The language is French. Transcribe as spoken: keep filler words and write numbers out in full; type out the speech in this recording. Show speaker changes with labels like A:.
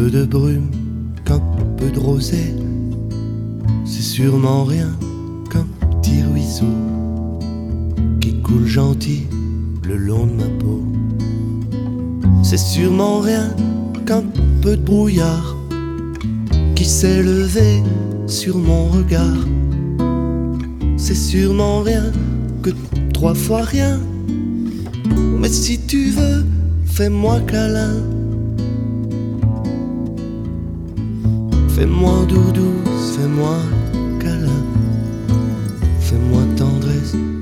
A: peu de brume qu'un peu de rosée, c'est sûrement rien qu'un petit ruisseau qui coule gentil le long de ma peau. C'est sûrement rien qu'un peu de brouillard qui s'est levé sur mon regard. C'est sûrement rien que trois fois rien, mais si tu veux, fais-moi câlin. Fais-moi doudou, fais-moi câlin, fais-moi tendresse.